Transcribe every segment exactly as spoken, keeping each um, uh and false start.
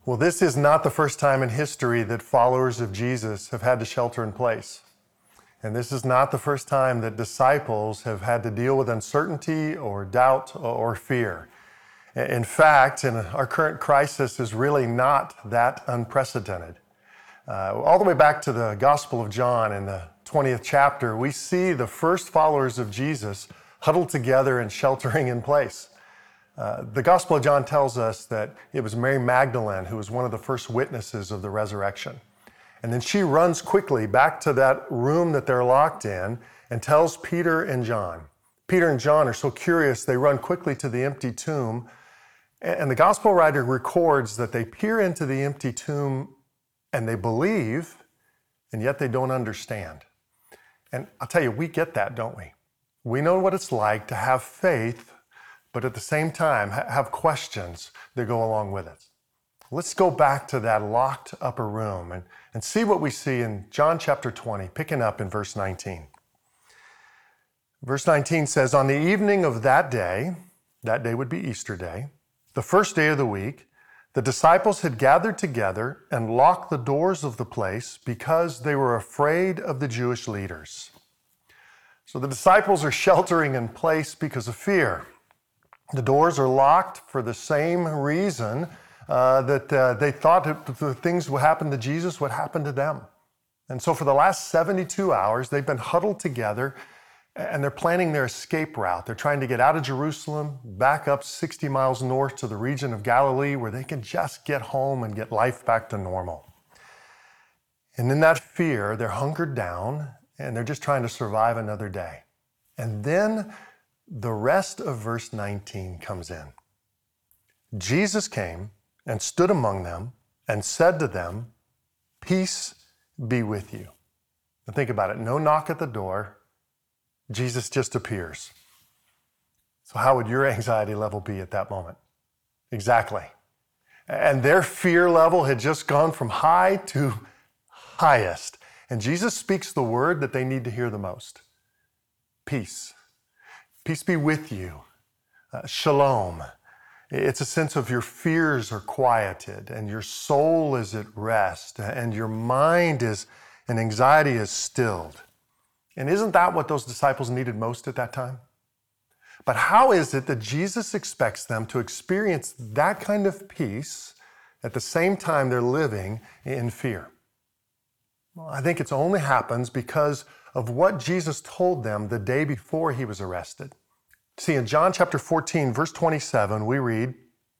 Well, this is not the first time in history that followers of Jesus have had to shelter in place. And this is not the first time that disciples have had to deal with uncertainty or doubt or fear. In fact, in our current crisis is really not that unprecedented. Uh, all the way back to the Gospel of John in the twentieth chapter, we see the first followers of Jesus huddled together and sheltering in place. Uh, the Gospel of John tells us that it was Mary Magdalene who was one of the first witnesses of the resurrection. And then she runs quickly back to that room that they're locked in and tells Peter and John. Peter and John are so curious, they run quickly to the empty tomb. And the Gospel writer records that they peer into the empty tomb and they believe, and yet they don't understand. And I'll tell you, we get that, don't we? We know what it's like to have faith, but at the same time, have questions that go along with it. Let's go back to that locked upper room and, and see what we see in John chapter twenty, picking up in verse nineteen. Verse nineteen says, "On the evening of that day," that day would be Easter day, "the first day of the week, the disciples had gathered together and locked the doors of the place because they were afraid of the Jewish leaders." So the disciples are sheltering in place because of fear. The doors are locked for the same reason uh, that uh, they thought that the things would happen to Jesus would happen to them. And so for the last seventy-two hours, they've been huddled together and they're planning their escape route. They're trying to get out of Jerusalem, back up sixty miles north to the region of Galilee where they can just get home and get life back to normal. And in that fear, they're hunkered down and they're just trying to survive another day. And then the rest of verse nineteen comes in. Jesus came and stood among them and said to them, "Peace be with you." Now think about it. No knock at the door. Jesus just appears. So how would your anxiety level be at that moment? Exactly. And their fear level had just gone from high to highest. And Jesus speaks the word that they need to hear the most. Peace. Peace be with you. Uh, shalom. It's a sense of your fears are quieted and your soul is at rest and your mind is, and anxiety is stilled. And isn't that what those disciples needed most at that time? But how is it that Jesus expects them to experience that kind of peace at the same time they're living in fear? Well, I think it only happens because of what Jesus told them the day before he was arrested. See, in John chapter fourteen, verse twenty-seven, we read,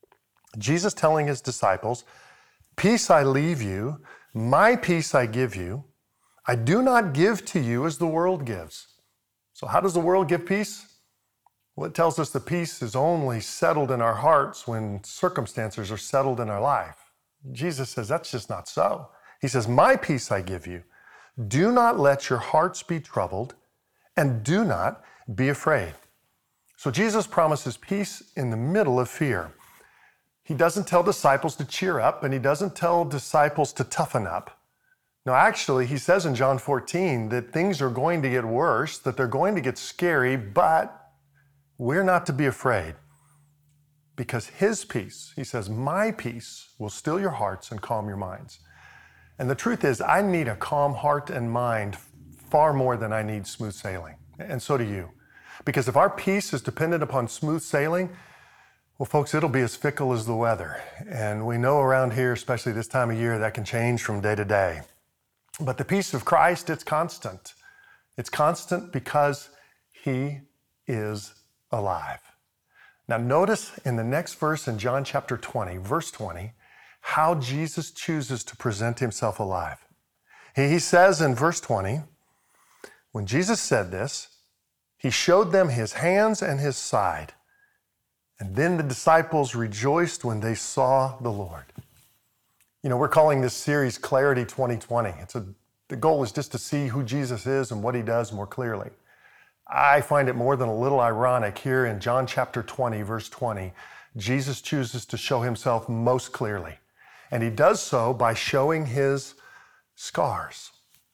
Jesus telling his disciples, "Peace I leave you, my peace I give you. I do not give to you as the world gives." So how does the world give peace? Well, it tells us the peace is only settled in our hearts when circumstances are settled in our life. Jesus says that's just not so. He says, "My peace I give you. Do not let your hearts be troubled, and do not be afraid." So Jesus promises peace in the middle of fear. He doesn't tell disciples to cheer up, and he doesn't tell disciples to toughen up. No, actually, he says in John fourteen that things are going to get worse, that they're going to get scary, but we're not to be afraid. Because his peace, he says, "My peace will still your hearts and calm your minds." And the truth is, I need a calm heart and mind far more than I need smooth sailing. And so do you. Because if our peace is dependent upon smooth sailing, well, folks, it'll be as fickle as the weather. And we know around here, especially this time of year, that can change from day to day. But the peace of Christ, it's constant. It's constant because he is alive. Now notice in the next verse in John chapter twenty, verse twenty, how Jesus chooses to present himself alive. He says in verse twenty, when Jesus said this, he showed them his hands and his side. And then the disciples rejoiced when they saw the Lord. You know, we're calling this series Clarity twenty twenty. It's a, the goal is just to see who Jesus is and what he does more clearly. I find it more than a little ironic here in John chapter twenty, verse twenty, Jesus chooses to show himself most clearly. And he does so by showing his scars.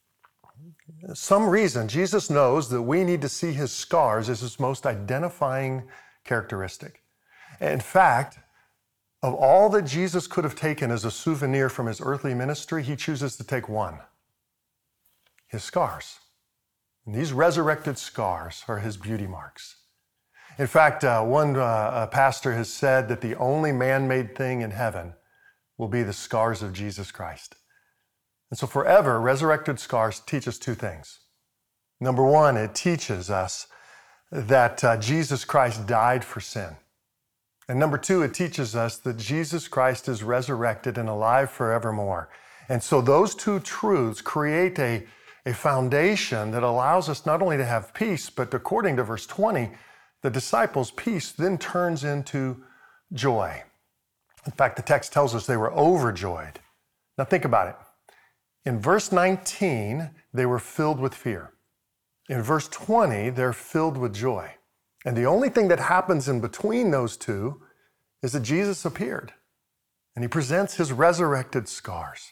Some reason Jesus knows that we need to see his scars as his most identifying characteristic. In fact, Of all that Jesus could have taken as a souvenir from his earthly ministry, he chooses to take one: his scars. And these resurrected scars are his beauty marks. In fact, uh, one uh, pastor has said that the only man-made thing in heaven will be the scars of Jesus Christ. And so forever, resurrected scars teach us two things. Number one, it teaches us that uh, Jesus Christ died for sin. And number two, it teaches us that Jesus Christ is resurrected and alive forevermore. And so those two truths create a, a foundation that allows us not only to have peace, but according to verse twenty, the disciples' peace then turns into joy. In fact, the text tells us they were overjoyed. Now think about it. In verse nineteen, they were filled with fear. In verse twenty, they're filled with joy. And the only thing that happens in between those two is that Jesus appeared, and he presents his resurrected scars.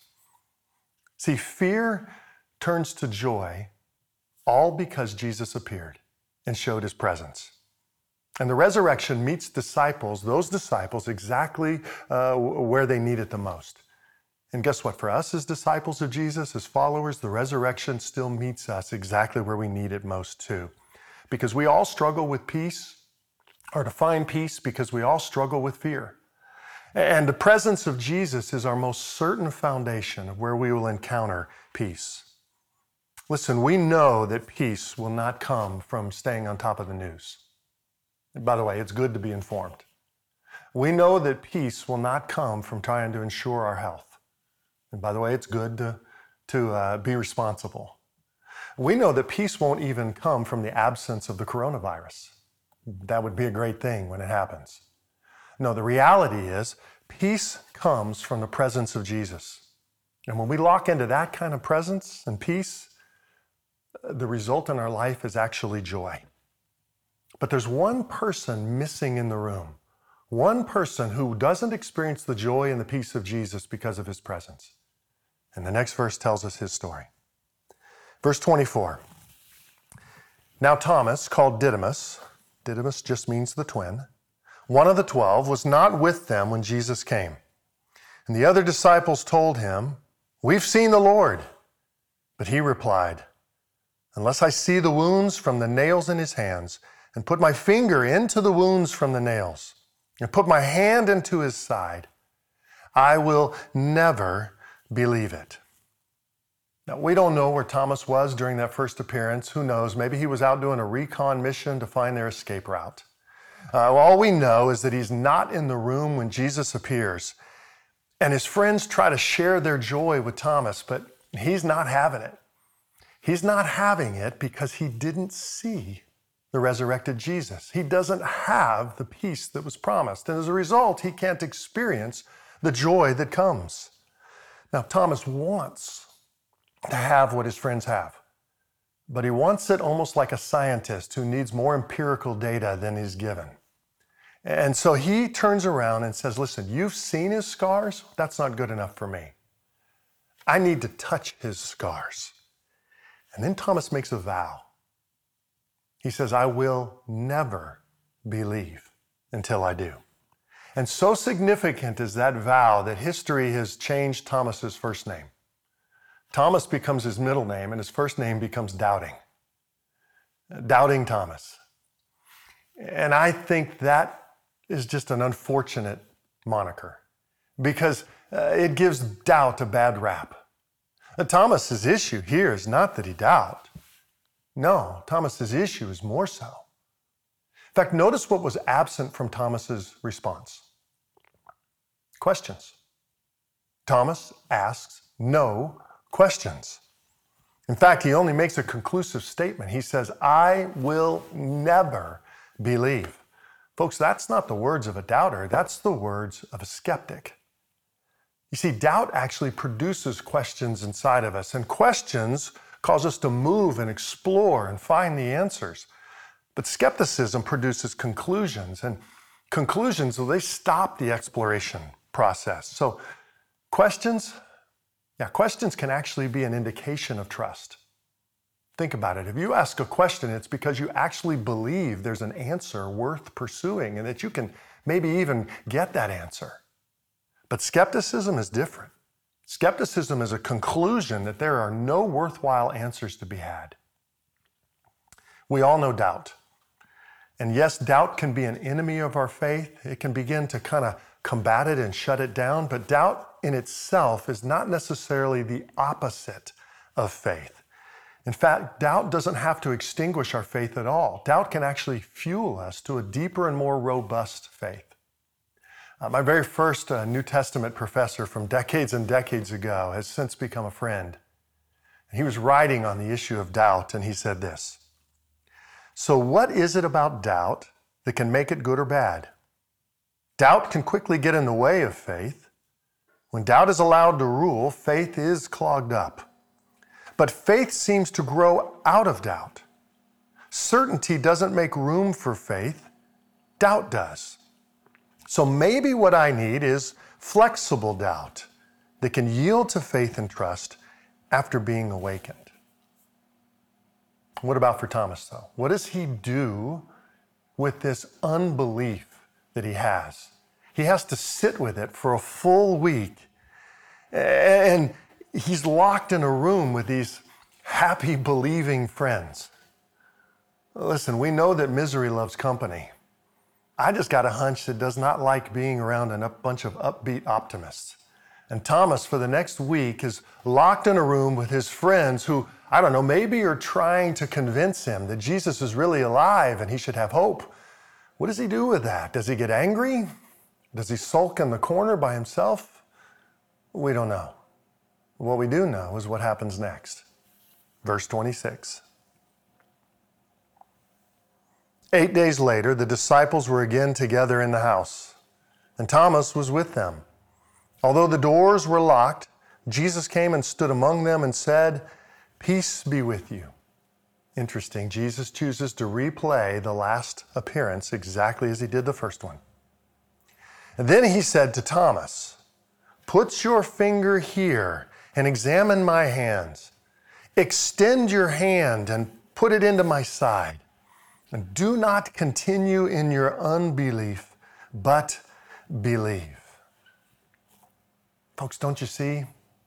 See, fear turns to joy all because Jesus appeared and showed his presence. And the resurrection meets disciples, those disciples, exactly uh, where they need it the most. And guess what? For us as disciples of Jesus, as followers, the resurrection still meets us exactly where we need it most too. Because we all struggle with peace, or to find peace, because we all struggle with fear. And the presence of Jesus is our most certain foundation of where we will encounter peace. Listen, we know that peace will not come from staying on top of the news. And by the way, it's good to be informed. We know that peace will not come from trying to ensure our health. And by the way, it's good to, to uh, be responsible. We know that peace won't even come from the absence of the coronavirus. That would be a great thing when it happens. No, the reality is peace comes from the presence of Jesus. And when we lock into that kind of presence and peace, the result in our life is actually joy. But there's one person missing in the room, one person who doesn't experience the joy and the peace of Jesus because of his presence. And the next verse tells us his story. Verse twenty-four. Now Thomas, called Didymus, Didymus just means the twin, one of the twelve, was not with them when Jesus came. And the other disciples told him, "We've seen the Lord." But he replied, "Unless I see the wounds from the nails in his hands, and put my finger into the wounds from the nails, and put my hand into his side, I will never believe it." Now, we don't know where Thomas was during that first appearance. Who knows? Maybe he was out doing a recon mission to find their escape route. Uh, all we know is that he's not in the room when Jesus appears. And his friends try to share their joy with Thomas, but he's not having it. He's not having it because he didn't see the resurrected Jesus. He doesn't have the peace that was promised. And as a result, he can't experience the joy that comes. Now, Thomas wants to have what his friends have, but he wants it almost like a scientist who needs more empirical data than he's given. And so he turns around and says, "Listen, you've seen his scars? That's not good enough for me. I need to touch his scars." And then Thomas makes a vow. He says, "I will never believe until I do." And so significant is that vow that history has changed Thomas's first name. Thomas becomes his middle name, and his first name becomes Doubting. Doubting Thomas. And I think that is just an unfortunate moniker because uh, it gives doubt a bad rap. Uh, Thomas's issue here is not that he doubted. No, Thomas's issue is more so. In fact, notice what was absent from Thomas's response. Questions. Thomas asks no questions. In fact, he only makes a conclusive statement. He says, "I will never believe." Folks, that's not the words of a doubter. That's the words of a skeptic. You see, doubt actually produces questions inside of us, and questions cause us to move and explore and find the answers. But skepticism produces conclusions, and conclusions, well, they stop the exploration process. So questions, yeah, questions can actually be an indication of trust. Think about it. If you ask a question, it's because you actually believe there's an answer worth pursuing and that you can maybe even get that answer. But skepticism is different. Skepticism is a conclusion that there are no worthwhile answers to be had. We all know doubt. And yes, doubt can be an enemy of our faith. It can begin to kind of combat it and shut it down, but doubt in itself is not necessarily the opposite of faith. In fact, doubt doesn't have to extinguish our faith at all. Doubt can actually fuel us to a deeper and more robust faith. Uh, my very first uh, New Testament professor from decades and decades ago has since become a friend. He was writing on the issue of doubt, and he said this: "So what is it about doubt that can make it good or bad? Doubt can quickly get in the way of faith. When doubt is allowed to rule, faith is clogged up. But faith seems to grow out of doubt. Certainty doesn't make room for faith. Doubt does. So maybe what I need is flexible doubt that can yield to faith and trust after being awakened." What about for Thomas, though? What does he do with this unbelief that he has? He has to sit with it for a full week. And he's locked in a room with these happy, believing friends. Listen, we know that misery loves company. I just got a hunch that does not like being around a bunch of upbeat optimists. And Thomas, for the next week, is locked in a room with his friends who, I don't know, maybe are trying to convince him that Jesus is really alive and he should have hope. What does he do with that? Does he get angry? Does he sulk in the corner by himself? We don't know. What we do know is what happens next. Verse twenty-six. Eight days later, the disciples were again together in the house, and Thomas was with them. Although the doors were locked, Jesus came and stood among them and said, "Peace be with you." Interesting, Jesus chooses to replay the last appearance exactly as he did the first one. And then he said to Thomas, "Put your finger here and examine my hands. Extend your hand and put it into my side. And do not continue in your unbelief, but believe." Folks, don't you see?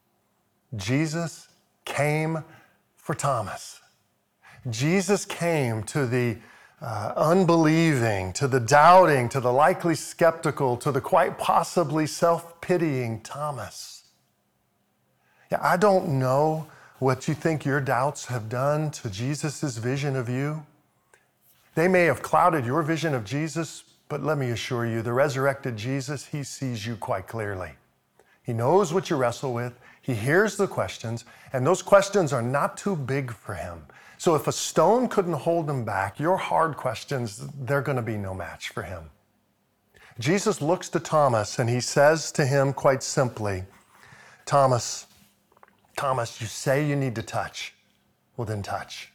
Jesus came for Thomas. Jesus came to the uh, unbelieving, to the doubting, to the likely skeptical, to the quite possibly self-pitying Thomas. Yeah, I don't know what you think your doubts have done to Jesus' vision of you. They may have clouded your vision of Jesus, but let me assure you, the resurrected Jesus, he sees you quite clearly. He knows what you wrestle with. He hears the questions, and those questions are not too big for him. So if a stone couldn't hold him back, your hard questions, they're going to be no match for him. Jesus looks to Thomas and he says to him quite simply, Thomas, Thomas, you say you need to touch. Well, then touch.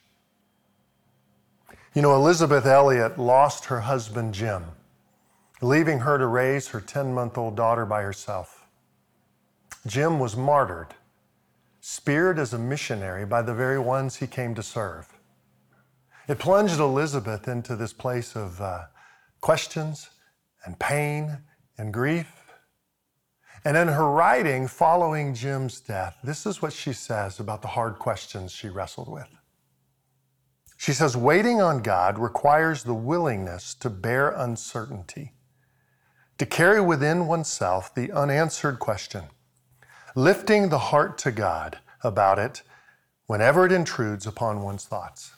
You know, Elisabeth Elliot lost her husband, Jim, leaving her to raise her ten-month-old daughter by herself. Jim was martyred, speared as a missionary by the very ones he came to serve. It plunged Elisabeth into this place of uh, questions and pain and grief. And in her writing following Jim's death, this is what she says about the hard questions she wrestled with. She says, waiting on God requires the willingness to bear uncertainty, to carry within oneself the unanswered question, lifting the heart to God about it whenever it intrudes upon one's thoughts.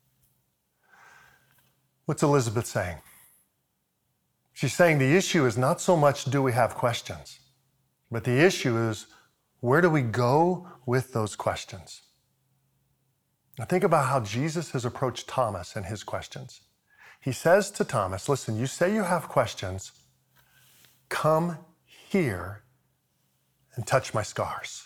What's Elisabeth saying? She's saying the issue is not so much do we have questions, but the issue is where do we go with those questions? Now think about how Jesus has approached Thomas and his questions. He says to Thomas, listen, you say you have questions, come here and touch my scars.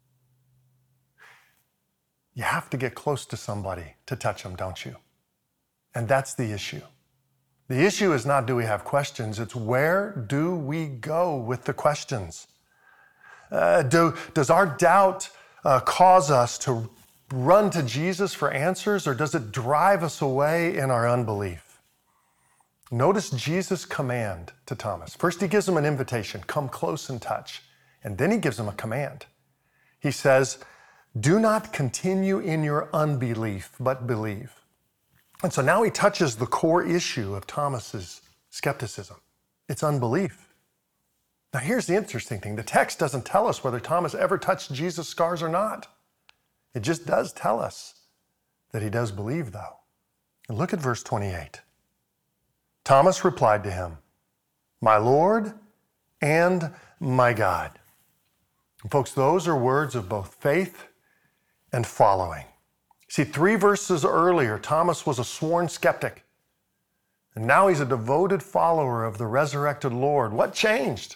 You have to get close to somebody to touch them, don't you? And that's the issue. The issue is not do we have questions, it's where do we go with the questions? Uh, do, does our doubt uh, cause us to run to Jesus for answers, or does it drive us away in our unbelief? Notice Jesus' command to Thomas. First, he gives him an invitation, come close and touch. And then he gives him a command. He says, do not continue in your unbelief, but believe. And so now he touches the core issue of Thomas's skepticism. It's unbelief. Now here's the interesting thing. The text doesn't tell us whether Thomas ever touched Jesus' scars or not. It just does tell us that he does believe, though. And look at verse twenty-eight. Thomas replied to him, my Lord and my God. And folks, those are words of both faith and following. See, three verses earlier, Thomas was a sworn skeptic. And now he's a devoted follower of the resurrected Lord. What changed?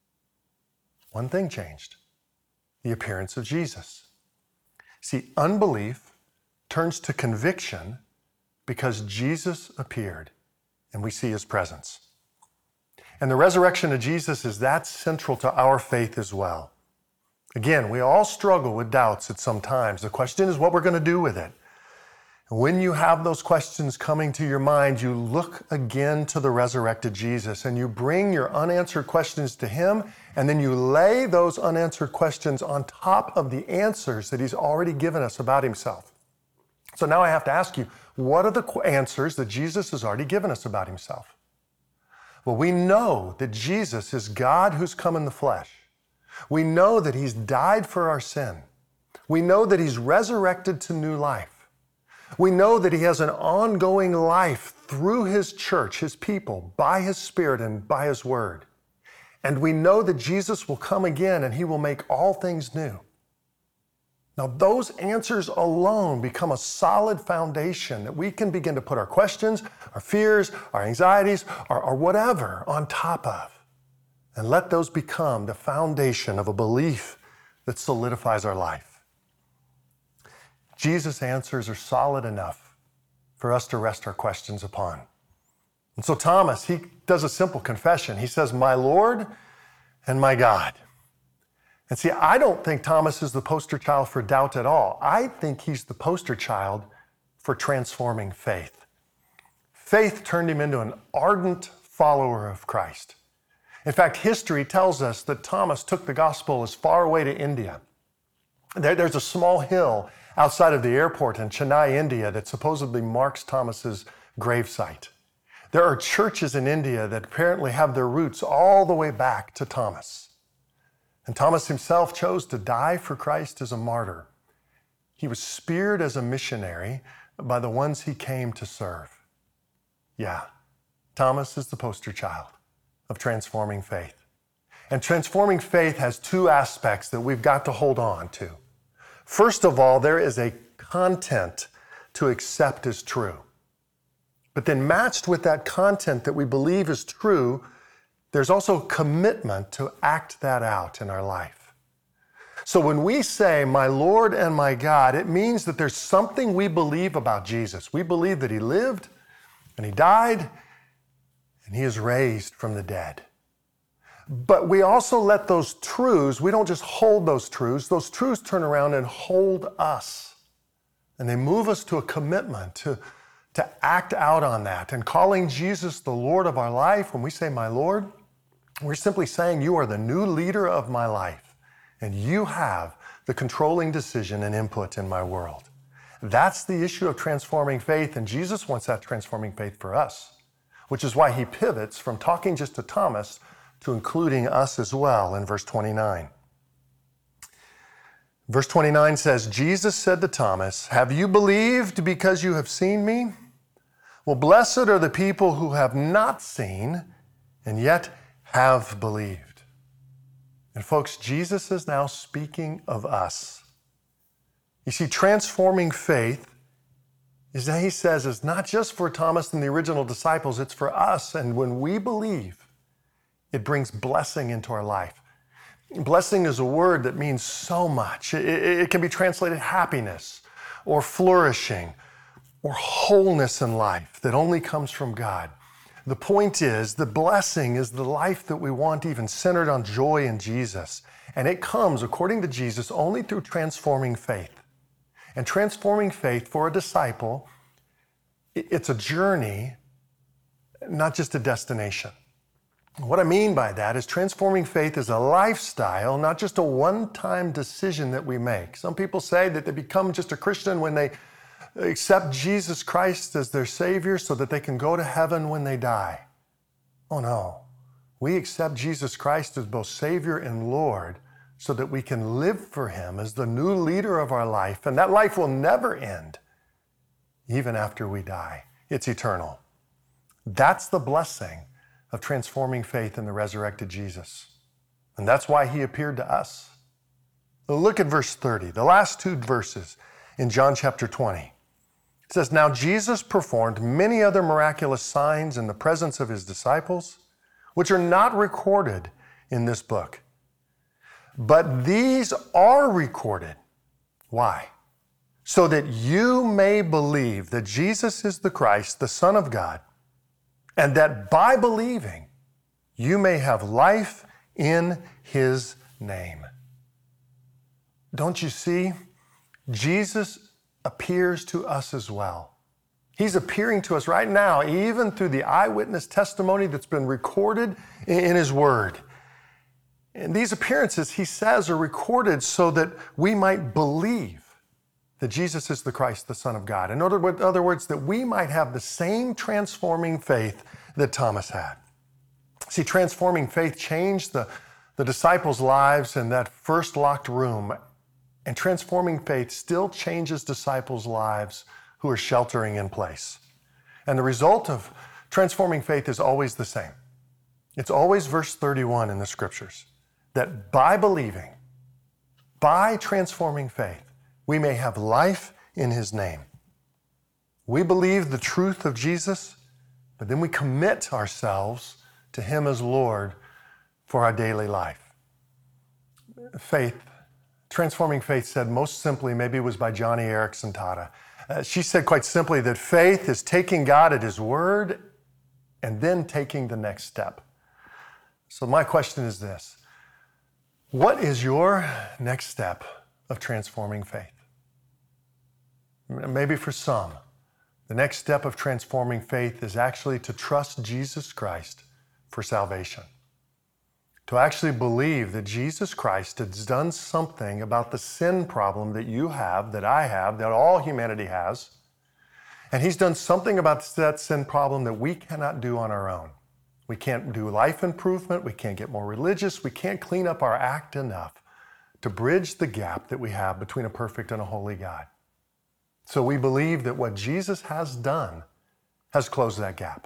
One thing changed: the appearance of Jesus. See, unbelief turns to conviction because Jesus appeared and we see his presence. And the resurrection of Jesus is that central to our faith as well. Again, we all struggle with doubts at some times. The question is what we're going to do with it. And when you have those questions coming to your mind, you look again to the resurrected Jesus and you bring your unanswered questions to him, and then you lay those unanswered questions on top of the answers that he's already given us about himself. So now I have to ask you, what are the answers that Jesus has already given us about himself? Well, we know that Jesus is God who's come in the flesh. We know that he's died for our sin. We know that he's resurrected to new life. We know that he has an ongoing life through his church, his people, by his Spirit and by his word. And we know that Jesus will come again and he will make all things new. Now, those answers alone become a solid foundation that we can begin to put our questions, our fears, our anxieties, or, or whatever on top of. And let those become the foundation of a belief that solidifies our life. Jesus' answers are solid enough for us to rest our questions upon. And so Thomas, he does a simple confession. He says, my Lord and my God. And see, I don't think Thomas is the poster child for doubt at all. I think he's the poster child for transforming faith. Faith turned him into an ardent follower of Christ. In fact, history tells us that Thomas took the gospel as far away to India. There, there's a small hill outside of the airport in Chennai, India, that supposedly marks Thomas's gravesite. There are churches in India that apparently have their roots all the way back to Thomas. And Thomas himself chose to die for Christ as a martyr. He was speared as a missionary by the ones he came to serve. Yeah, Thomas is the poster child of transforming faith. And transforming faith has two aspects that we've got to hold on to. First of all, there is a content to accept as true. But then matched with that content that we believe is true, there's also commitment to act that out in our life. So when we say, my Lord and my God, it means that there's something we believe about Jesus. We believe that he lived and he died and he is raised from the dead. But we also let those truths, we don't just hold those truths, those truths turn around and hold us. And they move us to a commitment to, to act out on that. And calling Jesus the Lord of our life, when we say, my Lord, we're simply saying you are the new leader of my life, and you have the controlling decision and input in my world. That's the issue of transforming faith, and Jesus wants that transforming faith for us, which is why he pivots from talking just to Thomas to including us as well in verse twenty-nine. Verse twenty-nine says, Jesus said to Thomas, have you believed because you have seen me? Well, blessed are the people who have not seen and yet have believed. And folks, Jesus is now speaking of us. You see, transforming faith is that he says is not just for Thomas and the original disciples, it's for us. And when we believe, it brings blessing into our life. Blessing is a word that means so much. It, it can be translated happiness or flourishing or wholeness in life that only comes from God. The point is, the blessing is the life that we want, even centered on joy in Jesus. And it comes, according to Jesus, only through transforming faith. And transforming faith for a disciple, it's a journey not just a destination. What I mean by that is transforming faith is a lifestyle, not just a one-time decision that we make. Some people say that they become just a Christian when they accept Jesus Christ as their Savior so that they can go to heaven when they die. Oh no. We accept Jesus Christ as both Savior and Lord so that we can live for Him as the new leader of our life, and that life will never end, even after we die. It's eternal. That's the blessing of transforming faith in the resurrected Jesus. And that's why He appeared to us. Look at verse thirty, the last two verses in John chapter twenty. It says, "Now Jesus performed many other miraculous signs in the presence of His disciples, which are not recorded in this book. But these are recorded." Why? "So that you may believe that Jesus is the Christ, the Son of God, and that by believing you may have life in His name." Don't you see? Jesus appears to us as well. He's appearing to us right now, even through the eyewitness testimony that's been recorded in His Word. And these appearances, He says, are recorded so that we might believe that Jesus is the Christ, the Son of God. In other, in other words, that we might have the same transforming faith that Thomas had. See, transforming faith changed the, the disciples' lives in that first locked room, and transforming faith still changes disciples' lives who are sheltering in place. And the result of transforming faith is always the same. It's always verse thirty-one in the Scriptures, that by believing, by transforming faith, we may have life in His name. We believe the truth of Jesus, but then we commit ourselves to Him as Lord for our daily life. Faith, transforming faith said most simply, maybe it was by Johnny Erickson Tada. Uh, she said quite simply that faith is taking God at His word and then taking the next step. So my question is this: what is your next step of transforming faith? Maybe for some, the next step of transforming faith is actually to trust Jesus Christ for salvation. To actually believe that Jesus Christ has done something about the sin problem that you have, that I have, that all humanity has. And He's done something about that sin problem that we cannot do on our own. We can't do life improvement. We can't get more religious. We can't clean up our act enough to bridge the gap that we have between a perfect and a holy God. So we believe that what Jesus has done has closed that gap.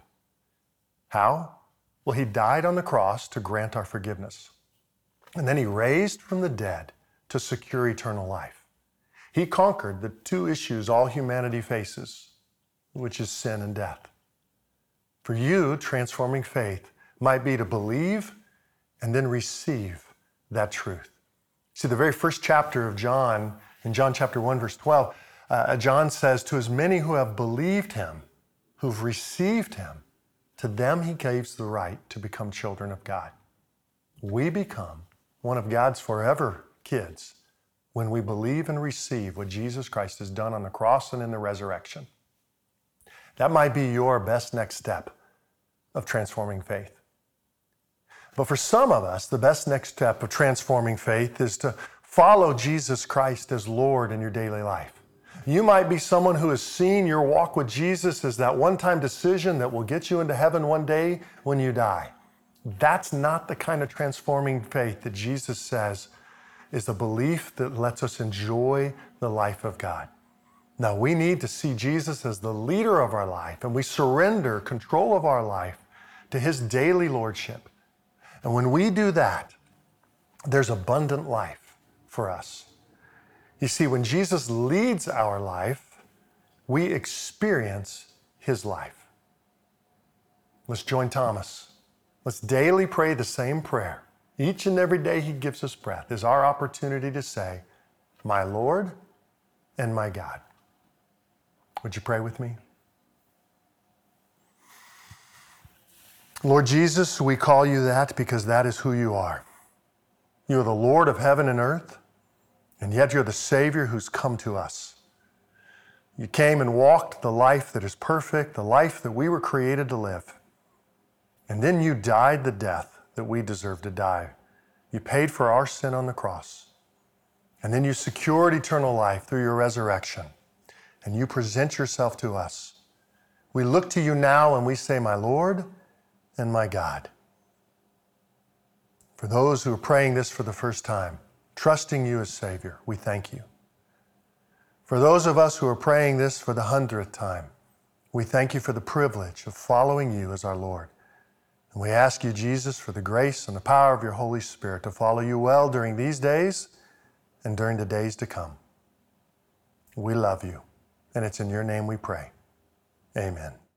How? Well, He died on the cross to grant our forgiveness. And then He raised from the dead to secure eternal life. He conquered the two issues all humanity faces, which is sin and death. For you, transforming faith might be to believe and then receive that truth. See, the very first chapter of John, in John chapter one, verse twelve, uh, John says, "To as many who have believed Him, who've received Him, to them He gives the right to become children of God." We become one of God's forever kids when we believe and receive what Jesus Christ has done on the cross and in the resurrection. That might be your best next step of transforming faith. But for some of us, the best next step of transforming faith is to follow Jesus Christ as Lord in your daily life. You might be someone who has seen your walk with Jesus as that one-time decision that will get you into heaven one day when you die. That's not the kind of transforming faith that Jesus says is the belief that lets us enjoy the life of God. Now, we need to see Jesus as the leader of our life, and we surrender control of our life to His daily lordship. And when we do that, there's abundant life for us. You see, when Jesus leads our life, we experience His life. Let's join Thomas. Let's daily pray the same prayer. Each and every day He gives us breath is our opportunity to say, "My Lord and my God." Would you pray with me? Lord Jesus, we call You that because that is who You are. You are the Lord of heaven and earth, and yet You're the Savior who's come to us. You came and walked the life that is perfect, the life that we were created to live. And then you died the death that we deserve to die. You paid for our sin on the cross. And then you secured eternal life through your resurrection. And you present yourself to us. We look to you now and we say, my Lord and my God. For those who are praying this for the first time, trusting you as Savior, we thank you. For those of us who are praying this for the hundredth time, we thank you for the privilege of following you as our Lord. And we ask you, Jesus, for the grace and the power of your Holy Spirit to follow you well during these days and during the days to come. We love you, and it's in your name we pray. Amen.